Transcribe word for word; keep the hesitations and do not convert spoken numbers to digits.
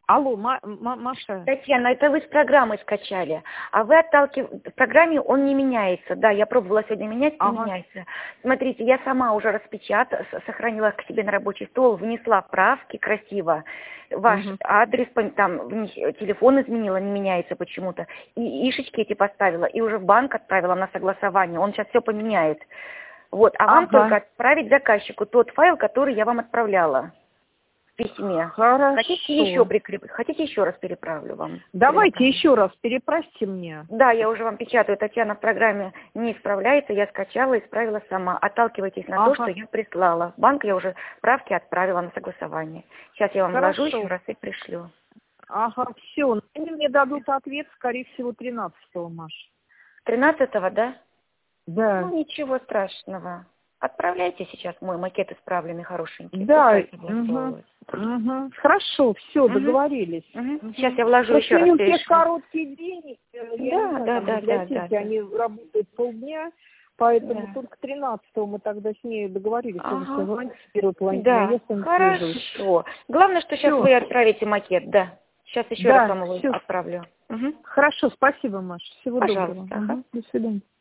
Алло, Ма Ма Маша. Татьяна, это вы с программы скачали, а вы отталкиваете, в программе он не меняется. Да, я пробовала сегодня менять, не Ага. меняется. Смотрите, я сама уже распечатала, сохранила к себе на рабочий стол, внесла правки красиво. Ваш Угу. адрес, там, телефон изменила, не меняется почему-то. И ишечки эти поставила, и уже в банк отправила на согласование. Он сейчас все поменяет. Вот, а вам Ага. только отправить заказчику тот файл, который я вам отправляла в письме. Хорошо. Хотите еще прикрепить? Хотите еще раз переправлю вам? Давайте Переправлю. еще раз переправьте мне. Да, я уже вам печатаю. Татьяна в программе не исправляется. Я скачала и исправила сама. Отталкивайтесь на Ага. то, что я прислала. В банк я уже правки отправила на согласование. Сейчас я вам Хорошо. вложу еще раз и пришлю. Ага, все. Они мне дадут ответ, скорее всего, тринадцатого, Маш. тринадцатого, да? Да. Ну, ничего страшного. Отправляйте сейчас мой макет исправленный, хорошенький. Да. Угу. Угу. Хорошо, все, угу. договорились. Угу. Угу. Сейчас я вложу Просто еще раз. у всех короткий день. Да, да, да, да, да, да. Они работают полдня. Поэтому да. только тринадцатого мы тогда с ней договорились, что Ага. вы звоните в первой половине. Да, я хорошо. Главное, что сейчас Всё. вы отправите макет, да. Сейчас еще Да, раз вам его всё. отправлю. Угу. Хорошо, спасибо, Маша. Всего Пожалуйста. доброго. Ага. Угу. До свидания.